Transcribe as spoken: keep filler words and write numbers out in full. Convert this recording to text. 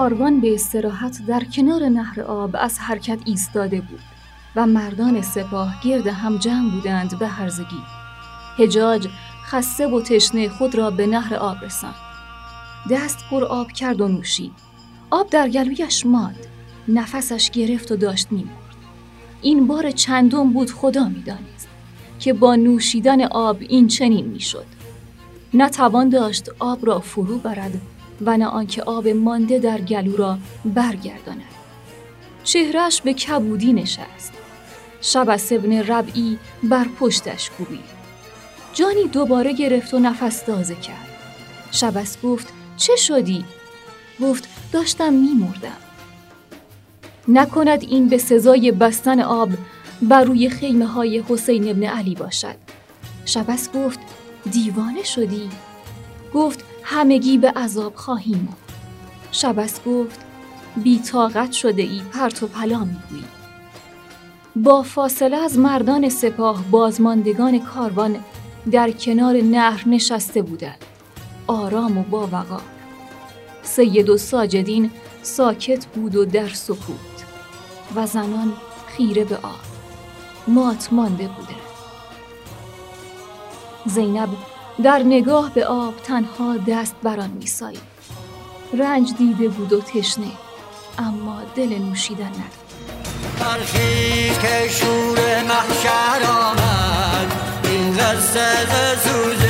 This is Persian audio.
کاروان به استراحت در کنار نهر آب از حرکت ایستاده بود و مردان سپاه گرد هم جمع بودند به هرزگی. حجاج خسته و تشنه خود را به نهر آب رساند. دست پر آب کرد و نوشید. آب در گلویش ماند. نفسش گرفت و داشت می‌مرد. این بار چندم بود خدا می‌دانست که با نوشیدن آب این چنین می‌شد. نه توان داشت آب را فرو برد و نه آنکه آب مانده در گلو را برگرداند. چهرهش به کبودی نشست. شبس ابن ربعی بر پشتش کوبید. جانی دوباره گرفت و نفس تازه کرد. شبس گفت چه شدی؟ گفت داشتم می‌مردم. نکند این به سزای بستن آب بر روی خیمه های حسین ابن علی باشد. شبس گفت دیوانه شدی؟ گفت همگی به عذاب خواهیم مرد. شبس گفت بی طاقت شده ای، پرت و پلا میگویی. با فاصله از مردان سپاه بازماندگان کاروان در کنار نهر نشسته بودند، آرام و با وقار. سید و ساجدین ساکت بود و در سکوت و زنان خیره به آب مات مانده بودند. زینب در نگاه به آب تنها دست بران می‌سایید. رنج دیده بود و تشنه، اما دل نوشیدن نداشت. ترخیص که شور محشر آمد، این قصه ز سوز